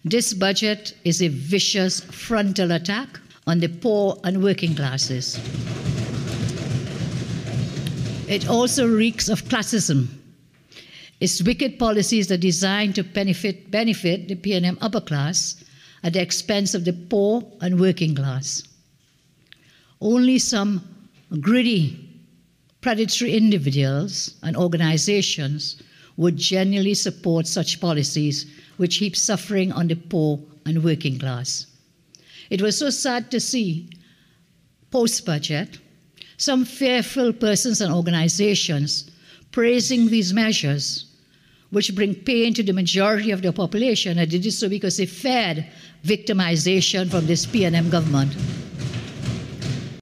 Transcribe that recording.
This budget is a vicious frontal attack on the poor and working classes. It also reeks of classism. Its wicked policies are designed to benefit the PNM upper class at the expense of the poor and working class. Only some greedy, predatory individuals and organizations would genuinely support such policies which heap suffering on the poor and working class. It was so sad to see, post-budget, some fearful persons and organizations praising these measures, which bring pain to the majority of the population, and they did so because they feared victimization from this PNM government.